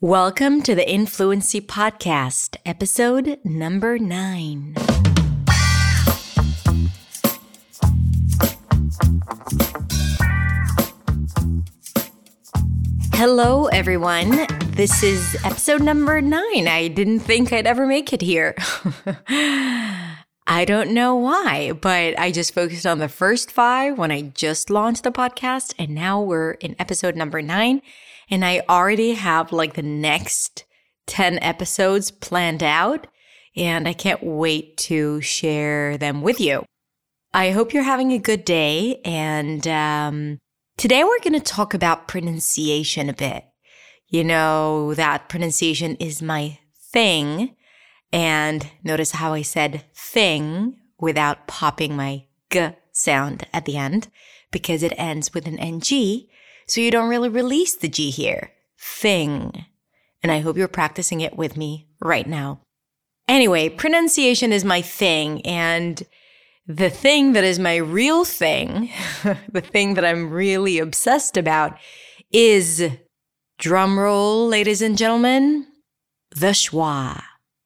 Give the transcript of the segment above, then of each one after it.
Welcome to the Influency Podcast, episode number 9. Hello, everyone. This is episode number 9. I didn't think I'd ever make it here. I don't know why, but I just focused on the first 5 when I just launched the podcast, and now we're in episode number 9. And I already have the next 10 episodes planned out, and I can't wait to share them with you. I hope you're having a good day, and today we're going to talk about pronunciation a bit. You know that pronunciation is my thing, and notice how I said thing without popping my g sound at the end, because it ends with an ng. So you don't really release the G here. Thing. And I hope you're practicing it with me right now. Anyway, pronunciation is my thing. And the thing that is my real thing, the thing that I'm really obsessed about is, drumroll, ladies and gentlemen, the schwa.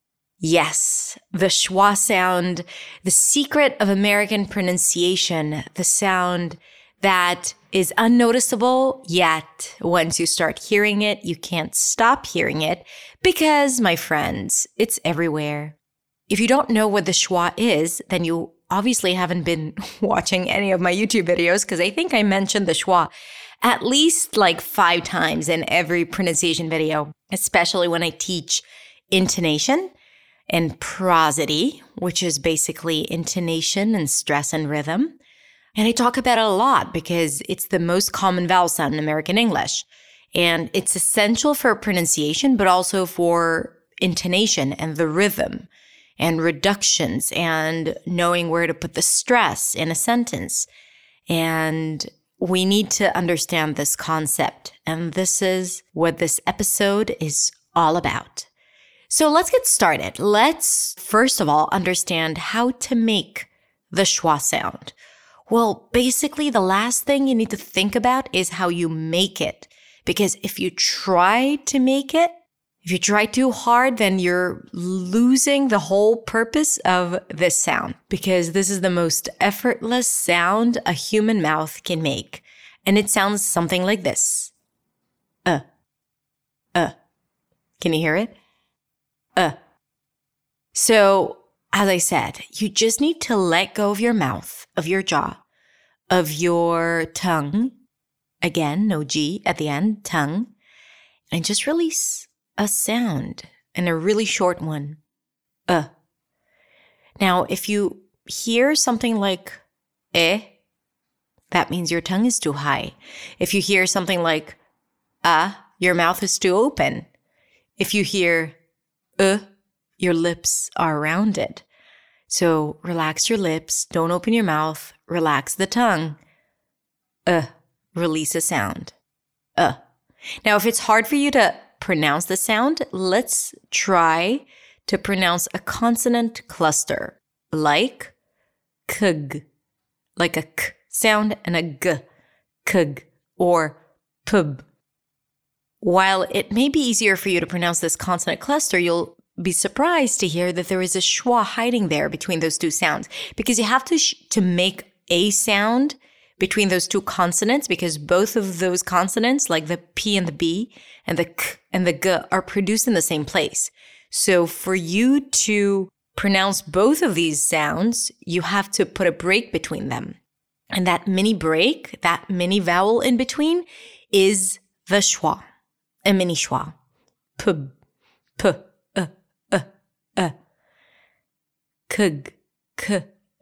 Yes, the schwa sound, the secret of American pronunciation, the sound that is unnoticeable, yet once you start hearing it, you can't stop hearing it because, my friends, it's everywhere. If you don't know what the schwa is, then you obviously haven't been watching any of my YouTube videos, because I think I mentioned the schwa at least 5 times in every pronunciation video, especially when I teach intonation and prosody, which is basically intonation and stress and rhythm. And I talk about it a lot because it's the most common vowel sound in American English. And it's essential for pronunciation, but also for intonation and the rhythm and reductions and knowing where to put the stress in a sentence. And we need to understand this concept. And this is what this episode is all about. So let's get started. Let's, first of all, understand how to make the schwa sound. Well, basically, the last thing you need to think about is how you make it. Because if you try to make it, if you try too hard, then you're losing the whole purpose of this sound. Because this is the most effortless sound a human mouth can make. And it sounds something like this. Can you hear it? So, as I said, you just need to let go of your mouth, of your jaw, of your tongue. Again, no G at the end, tongue. And just release a sound, and a really short one. Now, if you hear something like that means your tongue is too high. If you hear something like your mouth is too open. If you hear your lips are rounded. So relax your lips, don't open your mouth, relax the tongue. Release a sound. Now, if it's hard for you to pronounce the sound, let's try to pronounce a consonant cluster, like kg, like a k sound and a g, kg, or pub. While it may be easier for you to pronounce this consonant cluster, you'll be surprised to hear that there is a schwa hiding there between those two sounds, because you have to make a sound between those two consonants, because both of those consonants, like the P and the B and the K and the G, are produced in the same place. So for you to pronounce both of these sounds, you have to put a break between them. And that mini break, that mini vowel in between, is the schwa, a mini schwa. Pub, p, kg, k,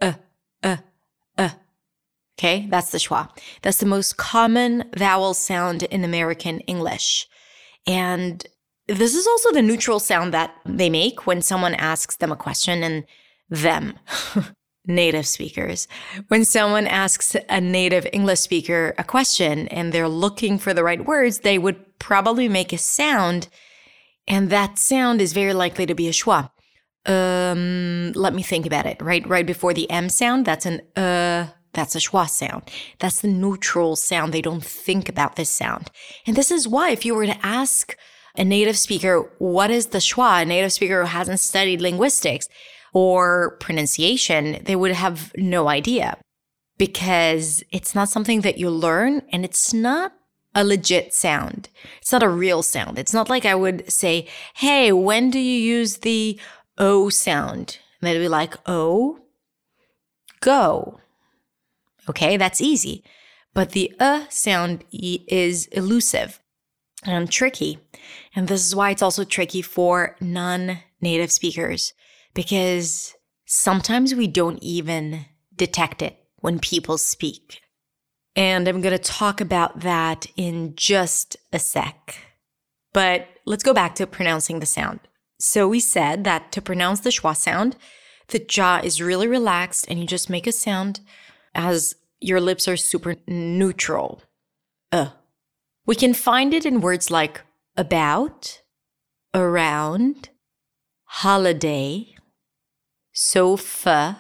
Okay, that's the schwa. That's the most common vowel sound in American English. And this is also the neutral sound that they make when someone asks them a question, and them, native speakers. When someone asks a native English speaker a question and they're looking for the right words, they would probably make a sound, and that sound is very likely to be a schwa. Let me think about it. Right before the M sound, that's an That's a schwa sound. That's the neutral sound. They don't think about this sound. And this is why if you were to ask a native speaker, what is the schwa? A native speaker who hasn't studied linguistics or pronunciation, they would have no idea because it's not something that you learn and it's not a legit sound. It's not a real sound. It's not like I would say, hey, when do you use the O sound? And they'd be like, O, go. Okay, that's easy. But the sound is elusive and tricky. And this is why it's also tricky for non-native speakers, because sometimes we don't even detect it when people speak. And I'm going to talk about that in just a sec. But let's go back to pronouncing the sound. So we said that to pronounce the schwa sound, the jaw is really relaxed and you just make a sound as your lips are super neutral. We can find it in words like about, around, holiday, sofa,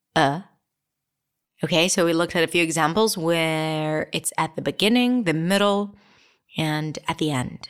Okay, so we looked at a few examples where it's at the beginning, the middle, and at the end.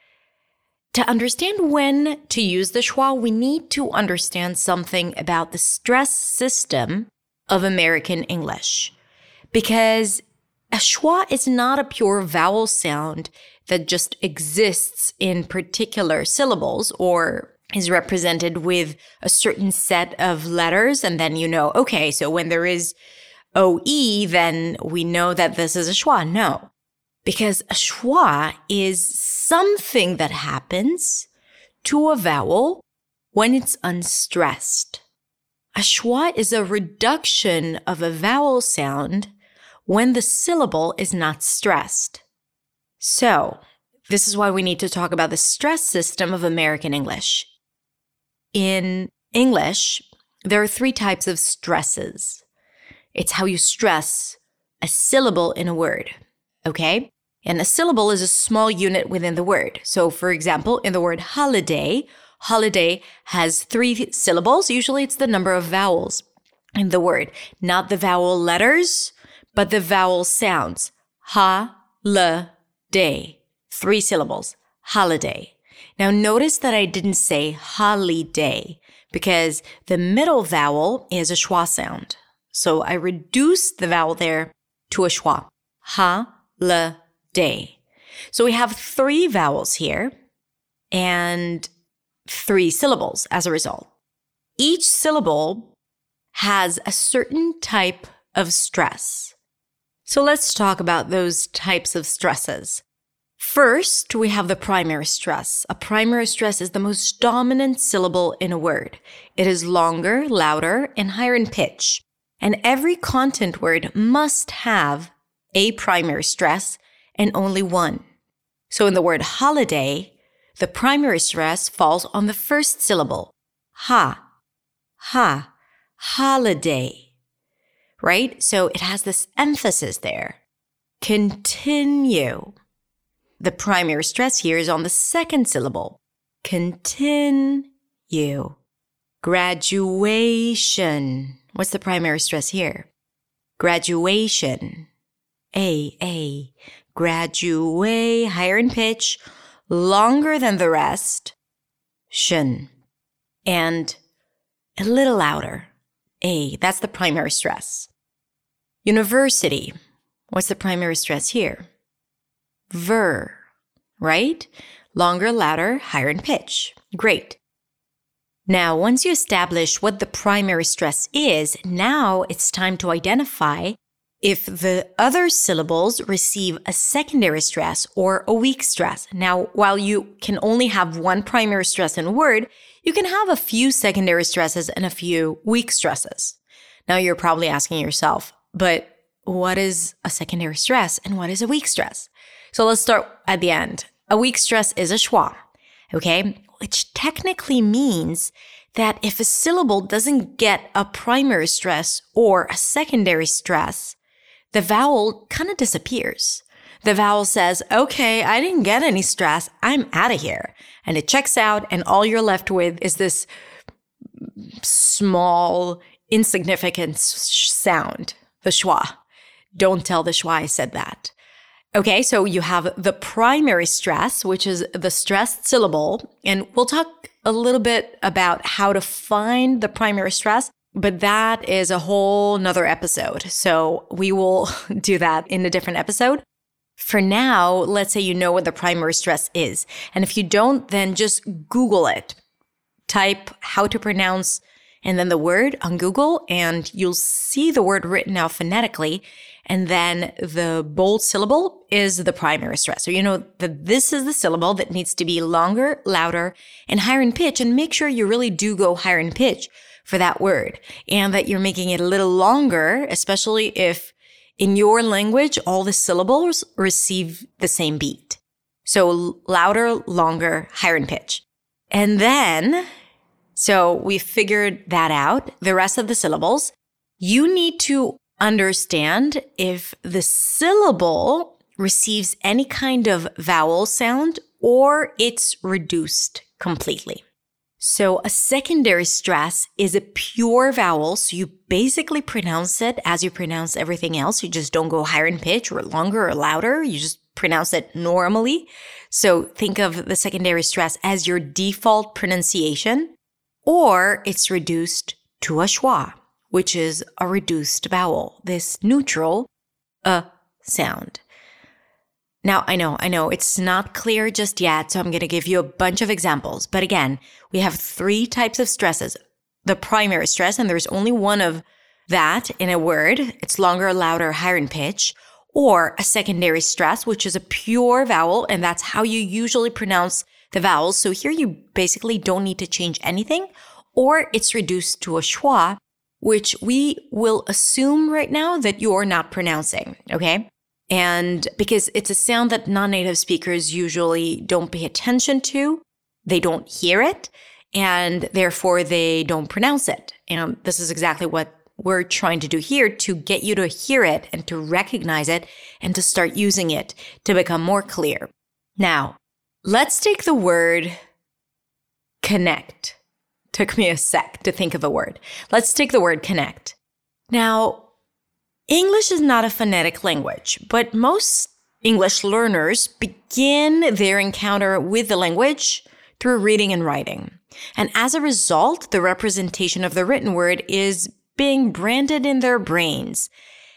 To understand when to use the schwa, we need to understand something about the stress system of American English. Because a schwa is not a pure vowel sound that just exists in particular syllables or is represented with a certain set of letters. And then you know, okay, so when there is OE, then we know that this is a schwa. No, because a schwa is something that happens to a vowel when it's unstressed. A schwa is a reduction of a vowel sound when the syllable is not stressed. So, this is why we need to talk about the stress system of American English. In English, there are 3 types of stresses. It's how you stress a syllable in a word, okay? And a syllable is a small unit within the word. So, for example, in the word holiday, holiday has 3 syllables. Usually it's the number of vowels in the word, not the vowel letters, but the vowel sounds. Ha-l-day. 3 syllables. Holiday. Now notice that I didn't say holiday because the middle vowel is a schwa sound. So I reduced the vowel there to a schwa. Ha-l-day. So we have 3 vowels here and 3 syllables as a result. Each syllable has a certain type of stress. So let's talk about those types of stresses. First, we have the primary stress. A primary stress is the most dominant syllable in a word. It is longer, louder, and higher in pitch. And every content word must have a primary stress and only one. So in the word holiday, the primary stress falls on the first syllable. Holiday. Right? So it has this emphasis there. Continue. The primary stress here is on the second syllable. Continue. Graduation. What's the primary stress here? Graduation. A. Graduate, higher in pitch, longer than the rest. Shin. And a little louder. A. That's the primary stress. University. What's the primary stress here? Ver, right? Longer, louder, higher in pitch. Great. Now, once you establish what the primary stress is, now it's time to identify if the other syllables receive a secondary stress or a weak stress. Now, while you can only have one primary stress in a word, you can have a few secondary stresses and a few weak stresses. Now, you're probably asking yourself, but what is a secondary stress and what is a weak stress? So let's start at the end. A weak stress is a schwa, okay? Which technically means that if a syllable doesn't get a primary stress or a secondary stress, the vowel kind of disappears. The vowel says, okay, I didn't get any stress, I'm out of here. And it checks out and all you're left with is this small, insignificant sound, the schwa. Don't tell the schwa I said that. Okay, so you have the primary stress, which is the stressed syllable. And we'll talk a little bit about how to find the primary stress, but that is a whole nother episode. So we will do that in a different episode. For now, let's say you know what the primary stress is. And if you don't, then just Google it. Type how to pronounce and then the word on Google, and you'll see the word written out phonetically. And then the bold syllable is the primary stress. So you know that this is the syllable that needs to be longer, louder, and higher in pitch. And make sure you really do go higher in pitch for that word, and that you're making it a little longer, especially if in your language, all the syllables receive the same beat. So louder, longer, higher in pitch. And then, so we figured that out. The rest of the syllables, you need to understand if the syllable receives any kind of vowel sound or it's reduced completely. So a secondary stress is a pure vowel. So you basically pronounce it as you pronounce everything else. You just don't go higher in pitch or longer or louder. You just pronounce it normally. So think of the secondary stress as your default pronunciation, or it's reduced to a schwa, which is a reduced vowel, this neutral sound. Now, I know it's not clear just yet, so I'm going to give you a bunch of examples. But again, we have 3 types of stresses. The primary stress, and there's only one of that in a word. It's longer, louder, higher in pitch. Or a secondary stress, which is a pure vowel, and that's how you usually pronounce the vowels. So here you basically don't need to change anything. Or it's reduced to a schwa, which we will assume right now that you're not pronouncing, okay? And because it's a sound that non-native speakers usually don't pay attention to, they don't hear it, and therefore they don't pronounce it. And this is exactly what we're trying to do here, to get you to hear it and to recognize it and to start using it to become more clear. Now, let's take the word connect. Took me a sec to think of a word. Let's take the word connect. Now, English is not a phonetic language, but most English learners begin their encounter with the language through reading and writing. And as a result, the representation of the written word is being branded in their brains.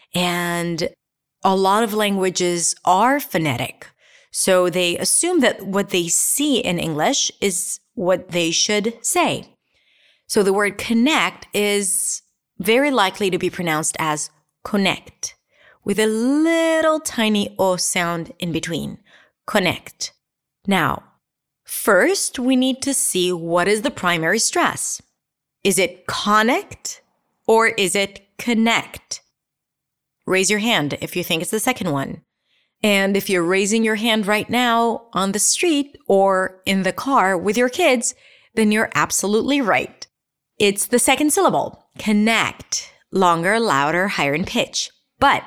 And a lot of languages are phonetic. So they assume that what they see in English is what they should say. So the word connect is very likely to be pronounced as connect, with a little tiny O sound in between. Connect. Now, first, we need to see what is the primary stress. Is it connect or is it connect? Raise your hand if you think it's the second one. And if you're raising your hand right now on the street or in the car with your kids, then you're absolutely right. It's the second syllable, connect, longer, louder, higher in pitch. But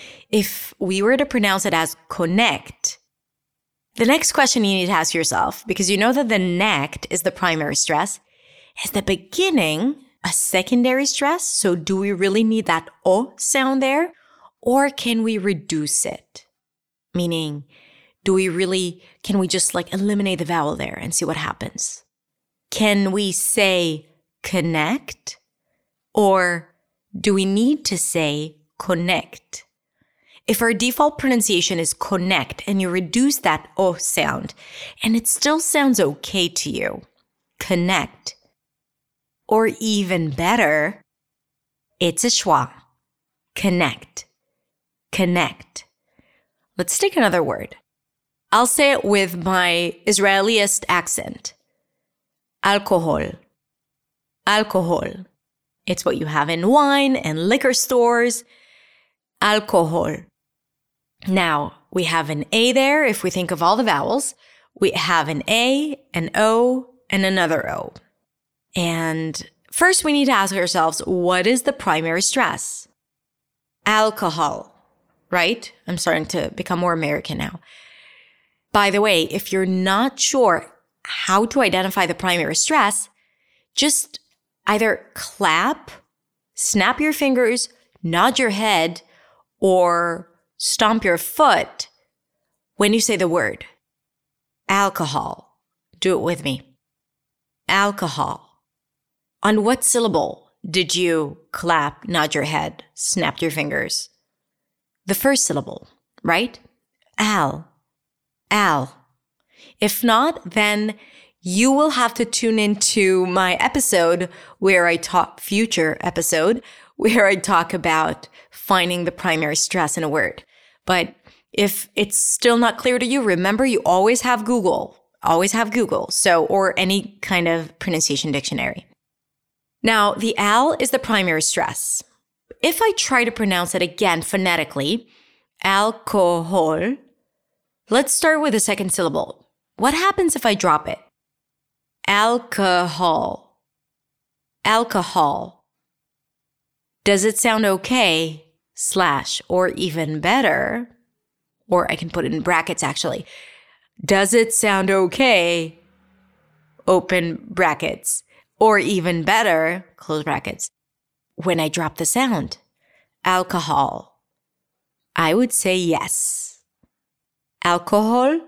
if we were to pronounce it as connect, the next question you need to ask yourself, because you know that the neck is the primary stress, is the beginning a secondary stress? So do we really need that O sound there? Or can we reduce it? Meaning, can we just eliminate the vowel there and see what happens? Can we say connect? Or do we need to say connect? If our default pronunciation is connect and you reduce that O sound and it still sounds okay to you, connect. Or even better, it's a schwa. Connect. Connect. Let's take another word. I'll say it with my Israeliest accent. Alcohol. Alcohol. It's what you have in wine and liquor stores. Alcohol. Now, we have an A there. If we think of all the vowels, we have an A, an O, and another O. And first, we need to ask ourselves, what is the primary stress? Alcohol, right? I'm starting to become more American now. By the way, if you're not sure how to identify the primary stress, just either clap, snap your fingers, nod your head, or stomp your foot When you say the word alcohol, do it with me. Alcohol. On what syllable did you clap, nod your head, snap your fingers? The first syllable, right? Al. If not, then you will have to tune into my episode future episode, where I talk about finding the primary stress in a word. But if it's still not clear to you, remember you always have Google. Or any kind of pronunciation dictionary. Now, the al is the primary stress. If I try to pronounce it again phonetically, alcohol, let's start with the second syllable. What happens if I drop it? Alcohol. Does it sound okay? / or even better, or I can put it in brackets actually. Does it sound okay? Open brackets. Or even better, close brackets. When I drop the sound, alcohol, I would say yes. Alcohol.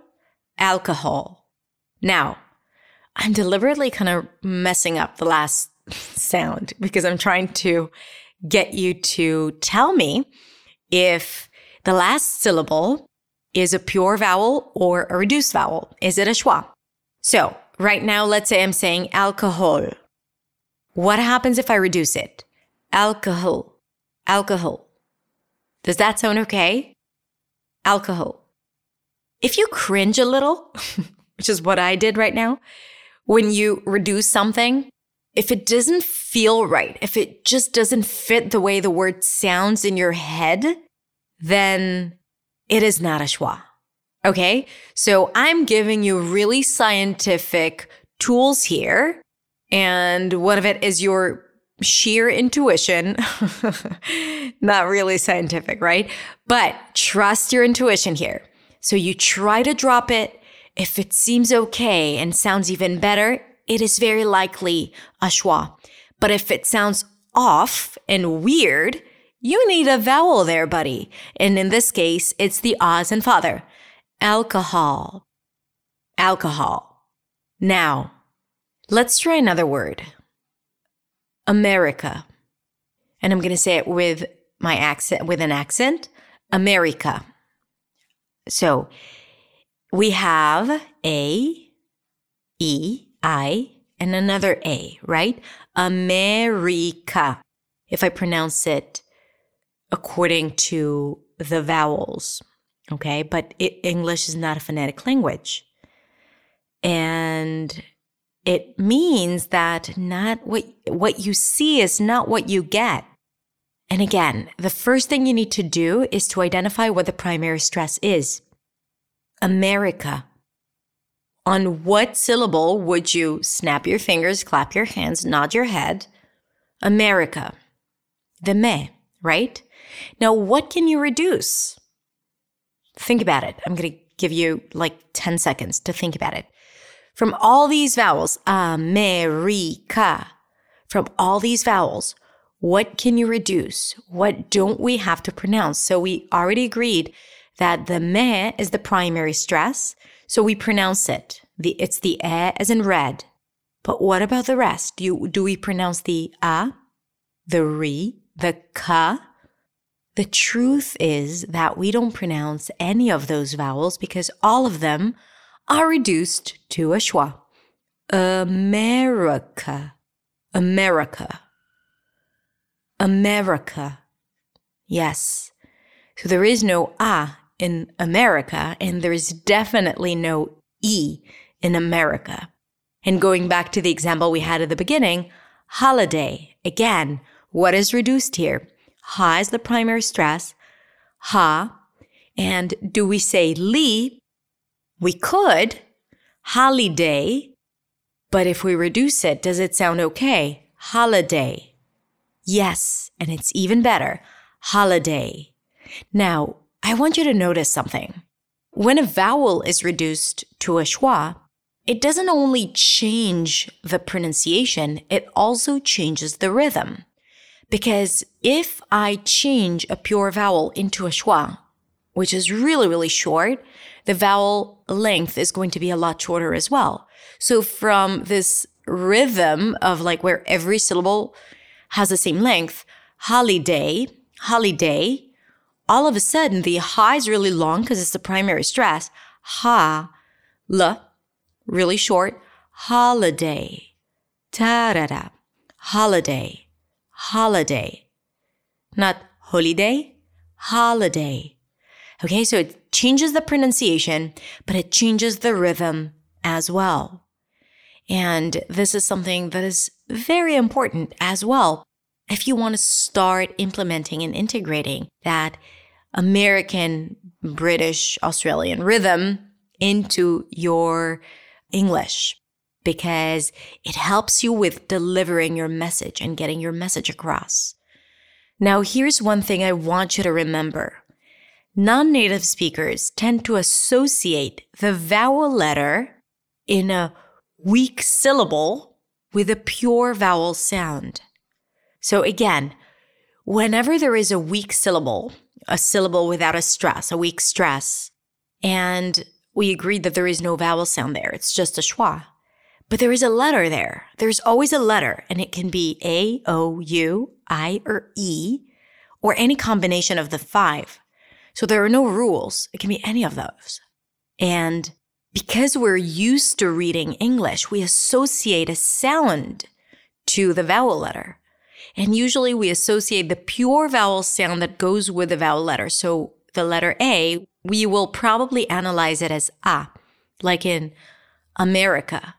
Now, I'm deliberately kind of messing up the last sound because I'm trying to get you to tell me if the last syllable is a pure vowel or a reduced vowel. Is it a schwa? So right now, let's say I'm saying alcohol. What happens if I reduce it? Alcohol. Does that sound okay? Alcohol. If you cringe a little, which is what I did right now, when you reduce something, if it doesn't feel right, if it just doesn't fit the way the word sounds in your head, then it is not a schwa. Okay? So I'm giving you really scientific tools here. And one of it is your sheer intuition. Not really scientific, right? But trust your intuition here. So you try to drop it. If it seems okay and sounds even better, it is very likely a schwa. But if it sounds off and weird, you need a vowel there, buddy. And in this case, it's the as in father. Alcohol. Now, let's try another word. America. And I'm going to say it with my accent, with an accent. America. So we have A, E, I, and another A, right? America. If I pronounce it according to the vowels, okay? But English is not a phonetic language. And it means that not what you see is not what you get. And again, the first thing you need to do is to identify what the primary stress is. America. On what syllable would you snap your fingers, clap your hands, nod your head? America. The me, right? Now, what can you reduce? Think about it. I'm going to give you like 10 seconds to think about it. From all these vowels, America, from all these vowels, what can you reduce? What don't we have to pronounce? So we already agreed that the me is the primary stress, so we pronounce it. It's the e as in red. But what about the rest? Do we pronounce the a, the ri, the ka? The truth is that we don't pronounce any of those vowels because all of them are reduced to a schwa. America. Yes. So there is no a in America, and there is definitely no e in America. And going back to the example we had at the beginning, holiday. Again, what is reduced here? Ha is the primary stress. Ha. And do we say li? We could. Holiday. But if we reduce it, does it sound okay? Holiday. Yes, and it's even better. Holiday. Now, I want you to notice something. When a vowel is reduced to a schwa, it doesn't only change the pronunciation, it also changes the rhythm. Because if I change a pure vowel into a schwa, which is really, really short, the vowel length is going to be a lot shorter as well. So from this rhythm of like where every syllable has the same length, holiday, holiday, all of a sudden the ha is really long because it's the primary stress. Ha, l, really short, holiday, ta-da-da, holiday, holiday. Not holiday, holiday. Okay, so it changes the pronunciation, but it changes the rhythm as well. And this is something that is very important as well. If you want to start implementing and integrating that American, British, Australian rhythm into your English, because it helps you with delivering your message and getting your message across. Now, here's one thing I want you to remember. Non-native speakers tend to associate the vowel letter in a weak syllable with a pure vowel sound. So again, whenever there is a weak syllable, a syllable without a stress, a weak stress, and we agreed that there is no vowel sound there, it's just a schwa, but there is a letter there. There's always a letter, and it can be A, O, U, I, or E, or any combination of the 5. So there are no rules. It can be any of those. And because we're used to reading English, we associate a sound to the vowel letter. And usually we associate the pure vowel sound that goes with the vowel letter. So the letter A, we will probably analyze it as A, like in America.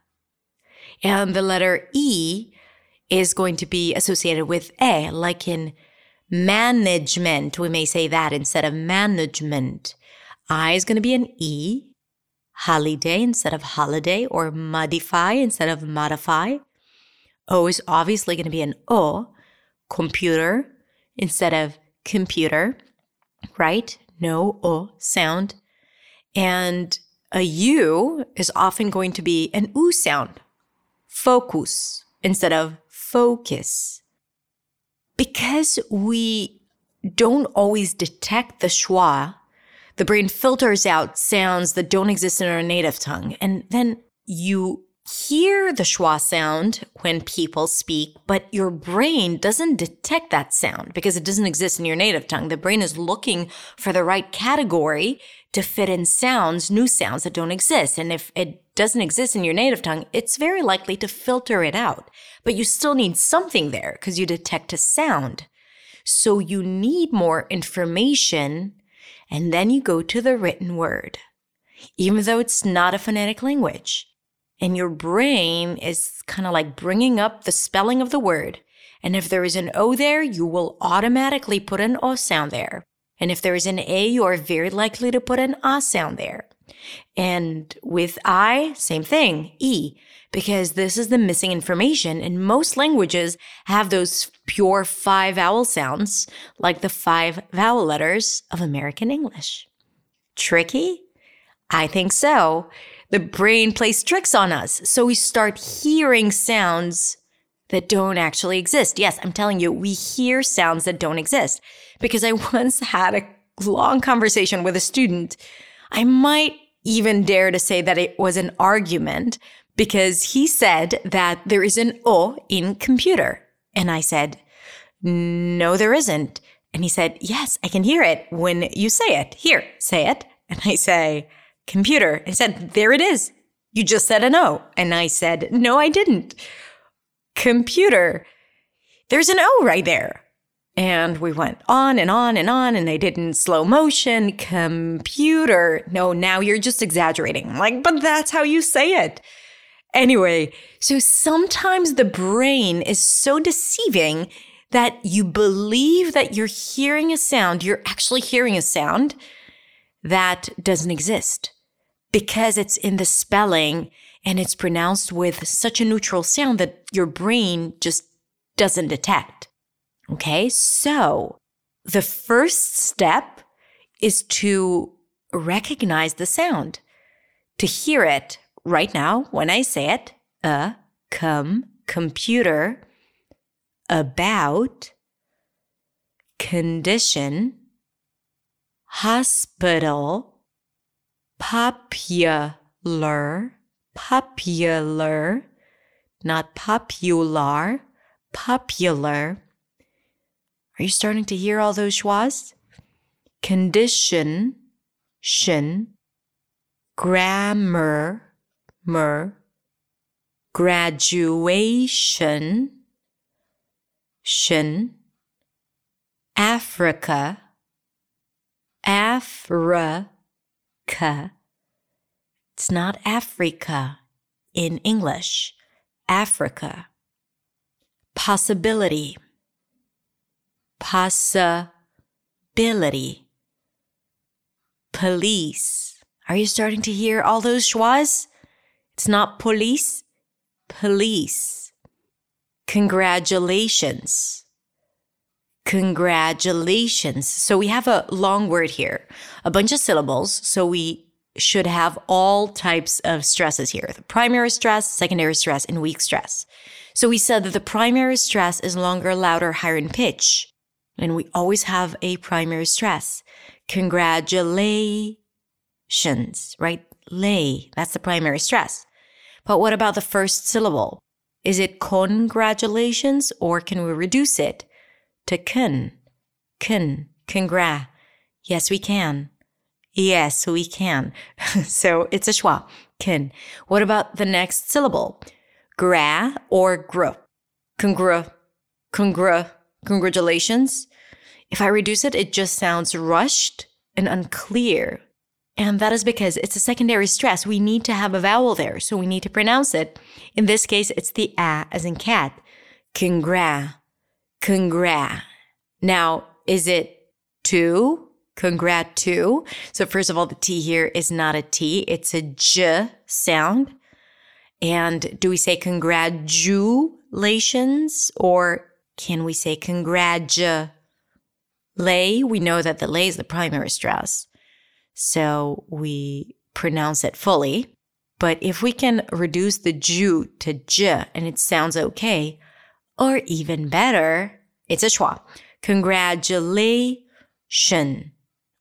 And the letter E is going to be associated with A, like in management. We may say that instead of management. I is going to be an E. Holiday instead of holiday, or modify instead of modify. O is obviously going to be an O. Computer instead of computer, right? No O sound. And a U is often going to be an U sound. Focus instead of focus. Because we don't always detect the schwa, the brain filters out sounds that don't exist in our native tongue. And then you hear the schwa sound when people speak, but your brain doesn't detect that sound because it doesn't exist in your native tongue. The brain is looking for the right category to fit in sounds, new sounds that don't exist. And if it doesn't exist in your native tongue, it's very likely to filter it out. But you still need something there because you detect a sound. So you need more information, and then you go to the written word, even though it's not a phonetic language. And your brain is kind of like bringing up the spelling of the word. And if there is an O there, you will automatically put an O sound there. And if there is an A, you are very likely to put an A sound there. And with I, same thing, E, because this is the missing information. And most languages have those pure 5 vowel sounds, like the 5 vowel letters of American English. Tricky? I think so. The brain plays tricks on us. So we start hearing sounds that don't actually exist. Yes, I'm telling you, we hear sounds that don't exist. Because I once had a long conversation with a student. I might even dare to say that it was an argument because he said that there is an O in computer. And I said, no, there isn't. And he said, yes, I can hear it when you say it. Here, say it. And I say, computer. And he said, there it is. You just said an O. And I said, no, I didn't. Computer. There's an O right there. And we went on and on and on, and I did in slow motion. Computer. No, now you're just exaggerating. I'm like, but that's how you say it. Anyway, so sometimes the brain is so deceiving that you believe that you're hearing a sound. You're actually hearing a sound that doesn't exist because it's in the spelling and it's pronounced with such a neutral sound that your brain just doesn't detect. Okay, so the first step is to recognize the sound, to hear it right now when I say it, computer, about, condition, hospital, popular, not popular, popular. Are you starting to hear all those schwas? Condition, shin, grammar, graduation, shin, Africa, It's not Africa in English. Africa. Possibility. Police. Are you starting to hear all those schwas? It's not police. Police. Congratulations. So we have a long word here, a bunch of syllables. So we should have all types of stresses here. The primary stress, secondary stress, and weak stress. So we said that the primary stress is longer, louder, higher in pitch. And we always have a primary stress. Congratulations, right? That's the primary stress. But what about the first syllable? Is it congratulations, or can we reduce it to congra? Yes, we can. So it's a schwa, kin. What about the next syllable? Gra or gr? Congratulations. If I reduce it, it just sounds rushed and unclear. And that is because it's a secondary stress. We need to have a vowel there, so we need to pronounce it. In this case, it's the a as in cat. Congra. Now, is it to? Congrat to. So first of all, the T here is not a T. It's a J sound. And do we say congratulations, or can we say congratulate? We know that the lay is the primary stress, so we pronounce it fully. But if we can reduce the ju to j and it sounds okay, or even better, it's a schwa. Congratulations.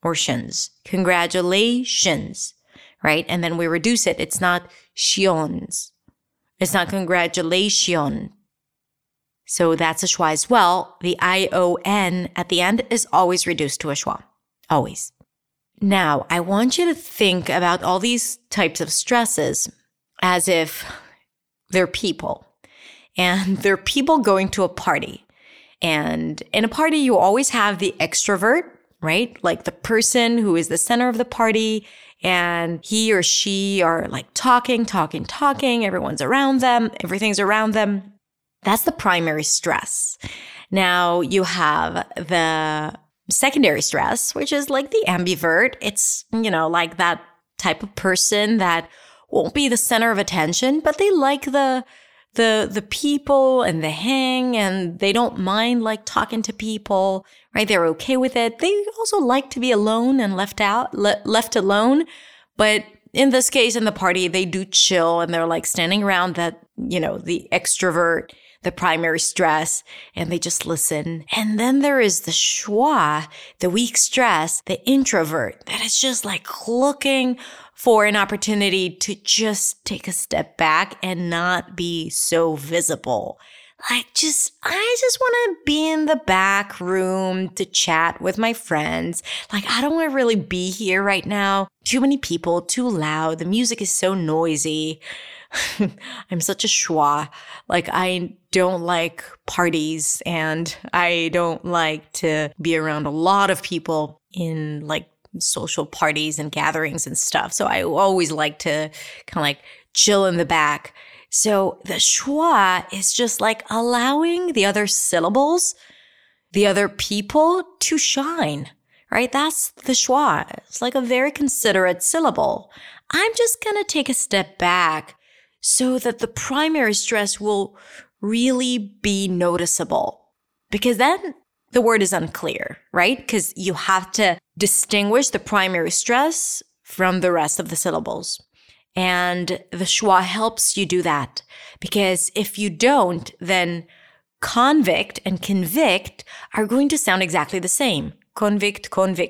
Congratulations, right? And then we reduce it. It's not tions. It's not congratulation. So that's a schwa as well. The ION at the end is always reduced to a schwa. Always. Now, I want you to think about all these types of stresses as if they're people. And they're people going to a party. And in a party, you always have the extrovert, right? Like the person who is the center of the party, and he or she are like talking. Everyone's around them. Everything's around them. That's the primary stress. Now you have the secondary stress, which is like the ambivert. It's, like that type of person that won't be the center of attention, but they like the people and the hang, and they don't mind like talking to people, right? They're okay with it. They also like to be alone and left alone. But in this case, in the party, they do chill and they're like standing around that, the extrovert, the primary stress, and they just listen. And then there is the schwa, the weak stress, the introvert that is just like looking for an opportunity to just take a step back and not be so visible. I just want to be in the back room to chat with my friends. Like, I don't want to really be here right now. Too many people, too loud. The music is so noisy. I'm such a schwa. Like, I don't like parties, and I don't like to be around a lot of people in like social parties and gatherings and stuff. So I always like to kind of like chill in the back. So the schwa is just like allowing the other syllables, the other people to shine, right? That's the schwa. It's like a very considerate syllable. I'm just going to take a step back so that the primary stress will really be noticeable, because then the word is unclear, right? Because you have to distinguish the primary stress from the rest of the syllables. And the schwa helps you do that, because if you don't, then convict and convict are going to sound exactly the same. Convict,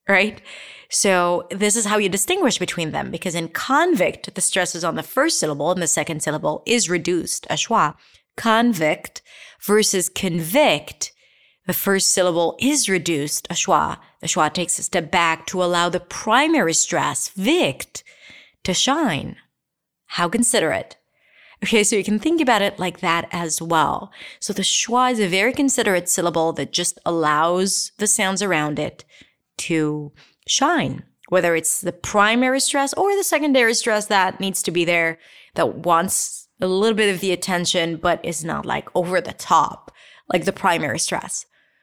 right? So this is how you distinguish between them, because in convict, the stress is on the first syllable and the second syllable is reduced, a schwa. Convict versus convict, the first syllable is reduced, a schwa. The schwa takes a step back to allow the primary stress, vict, to shine. How considerate. Okay, so you can think about it like that as well. So the schwa is a very considerate syllable that just allows the sounds around it to shine, whether it's the primary stress or the secondary stress that needs to be there, that wants a little bit of the attention, but is not like over the top, like the primary stress.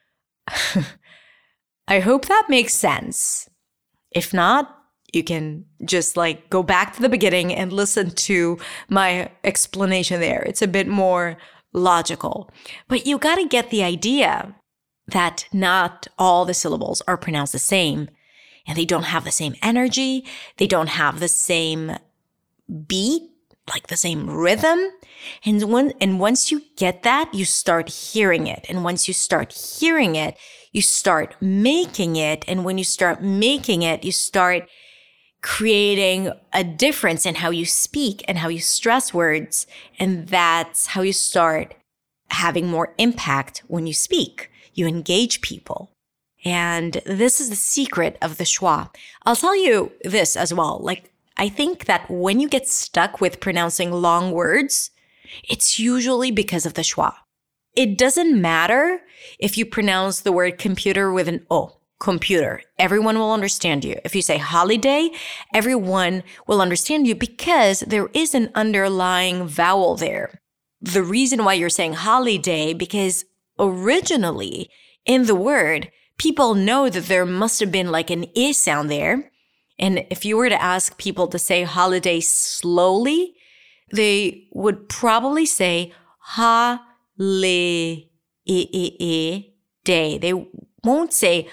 I hope that makes sense. If not, you can just like go back to the beginning and listen to my explanation there. It's a bit more logical. But you got to get the idea that not all the syllables are pronounced the same, and they don't have the same energy. They don't have the same beat, like the same rhythm. And once you get that, you start hearing it. And once you start hearing it, you start making it. And when you start making it, you start creating a difference in how you speak and how you stress words. And that's how you start having more impact when you speak. You engage people. And this is the secret of the schwa. I'll tell you this as well. Like, I think that when you get stuck with pronouncing long words, it's usually because of the schwa. It doesn't matter if you pronounce the word computer with an O, computer. Everyone will understand you. If you say holiday, everyone will understand you because there is an underlying vowel there. The reason why you're saying holiday, because originally in the word, people know that there must have been like an I sound there. And if you were to ask people to say holiday slowly, they would probably say ha-le-i-i-i day. They won't say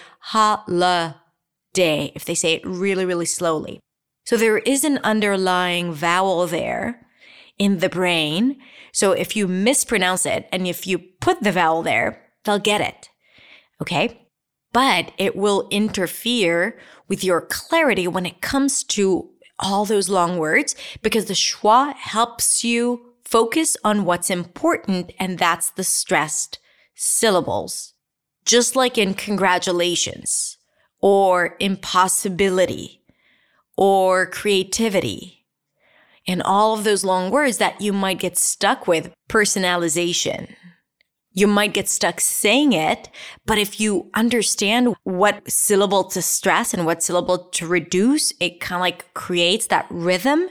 ha-la-day if they say it really, really slowly. So there is an underlying vowel there in the brain. So if you mispronounce it and if you put the vowel there, they'll get it. Okay? But it will interfere with your clarity when it comes to all those long words, because the schwa helps you focus on what's important, and that's the stressed syllables. Just like in congratulations, or impossibility, or creativity, and all of those long words that you might get stuck with, personalization. You might get stuck saying it, but if you understand what syllable to stress and what syllable to reduce, it kind of like creates that rhythm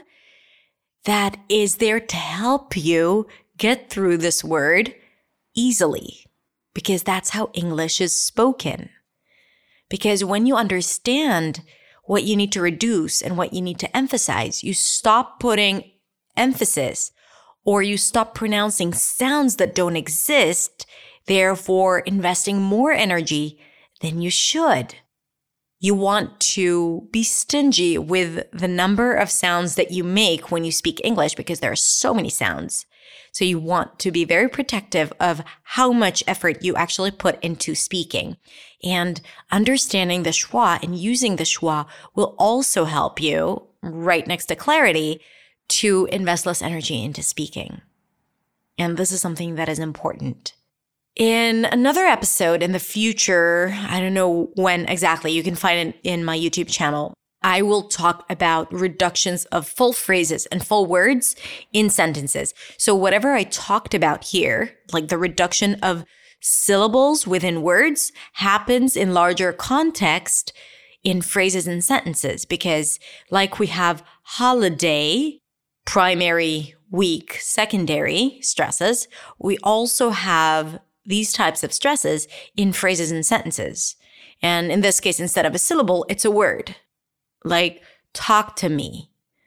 that is there to help you get through this word easily, because that's how English is spoken. Because when you understand what you need to reduce and what you need to emphasize, you stop putting emphasis, or you stop pronouncing sounds that don't exist, therefore investing more energy than you should. You want to be stingy with the number of sounds that you make when you speak English, because there are so many sounds. So you want to be very protective of how much effort you actually put into speaking. And understanding the schwa and using the schwa will also help you, right next to clarity, to invest less energy into speaking. And this is something that is important. In another episode in the future, I don't know when exactly, you can find it in my YouTube channel, I will talk about reductions of full phrases and full words in sentences. So whatever I talked about here, like the reduction of syllables within words, happens in larger context in phrases and sentences, because like we have holiday, primary, weak, secondary stresses, we also have these types of stresses in phrases and sentences. And in this case, instead of a syllable, it's a word. Like, talk to me.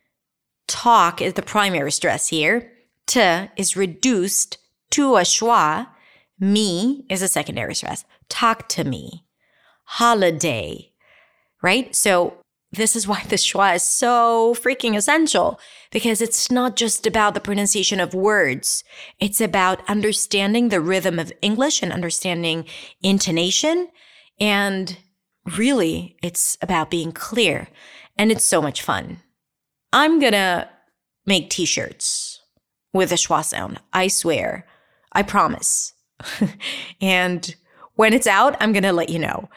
Talk is the primary stress here. T is reduced to a schwa. Me is a secondary stress. Talk to me. Holiday, right? So this is why the schwa is so freaking essential, because it's not just about the pronunciation of words. It's about understanding the rhythm of English and understanding intonation and really, it's about being clear, and it's so much fun. I'm gonna make t-shirts with the schwa sound. I swear. I promise. And when it's out, I'm gonna let you know.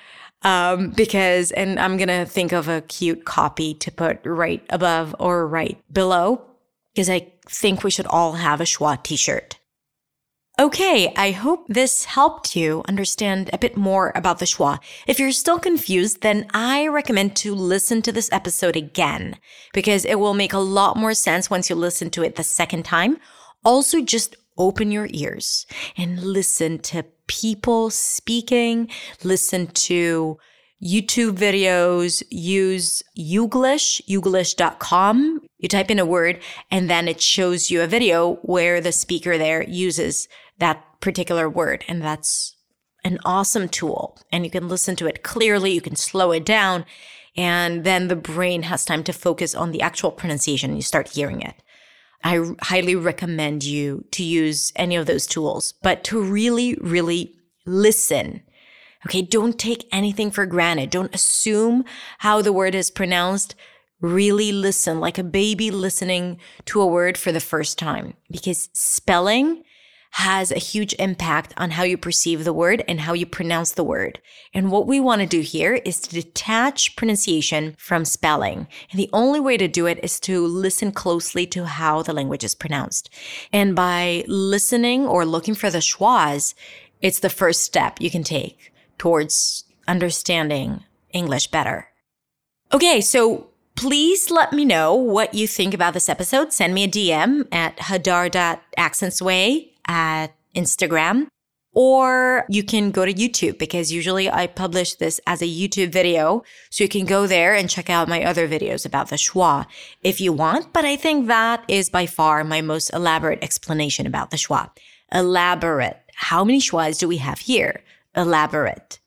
And I'm gonna think of a cute copy to put right above or right below, because I think we should all have a schwa t-shirt. Okay, I hope this helped you understand a bit more about the schwa. If you're still confused, then I recommend to listen to this episode again, because it will make a lot more sense once you listen to it the second time. Also, just open your ears and listen to people speaking, listen to YouTube videos, use Youglish, youglish.com. You type in a word and then it shows you a video where the speaker there uses that particular word. And that's an awesome tool. And you can listen to it clearly. You can slow it down. And then the brain has time to focus on the actual pronunciation. You start hearing it. I highly recommend you to use any of those tools, but to really, really listen. Okay, don't take anything for granted. Don't assume how the word is pronounced. Really listen, like a baby listening to a word for the first time, because spelling has a huge impact on how you perceive the word and how you pronounce the word. And what we want to do here is to detach pronunciation from spelling. And the only way to do it is to listen closely to how the language is pronounced. And by listening or looking for the schwas, it's the first step you can take towards understanding English better. Okay, so please let me know what you think about this episode. Send me a DM at hadar.accentsway at Instagram, or you can go to YouTube, because usually I publish this as a YouTube video. So you can go there and check out my other videos about the schwa if you want. But I think that is by far my most elaborate explanation about the schwa. Elaborate. How many schwas do we have here? Elaborate.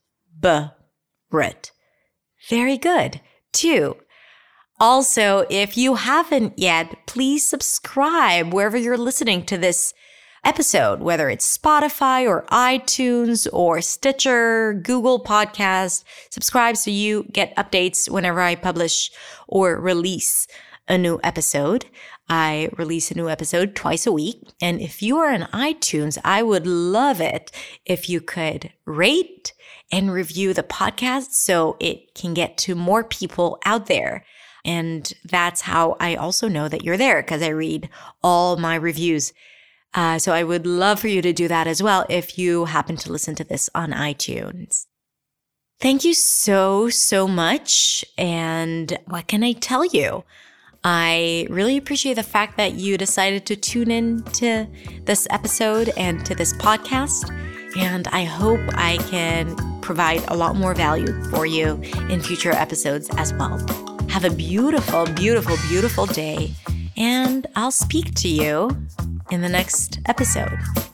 B-rit. Very good. 2. Also, if you haven't yet, please subscribe wherever you're listening to this episode, whether it's Spotify or iTunes or Stitcher, Google Podcast. Subscribe so you get updates whenever I publish or release a new episode. I release a new episode twice a week. And if you are on iTunes, I would love it if you could rate and review the podcast so it can get to more people out there. And that's how I also know that you're there, because I read all my reviews. So I would love for you to do that as well if you happen to listen to this on iTunes. Thank you so, so much. And what can I tell you? I really appreciate the fact that you decided to tune in to this episode and to this podcast. And I hope I can provide a lot more value for you in future episodes as well. Have a beautiful, beautiful, beautiful day. And I'll speak to you in the next episode.